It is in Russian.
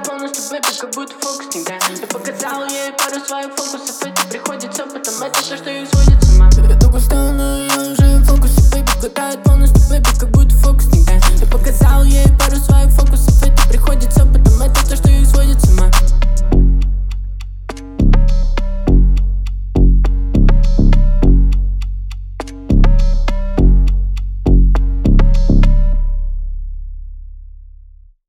полностью, бэби, как будто фокусник, да. Я показал ей пару своих фокусов, это приходит с опытом, это то, что их сводит с ума. Я только стал, но я уже в фокусе, бэби, хватает полностью, бэби, как будто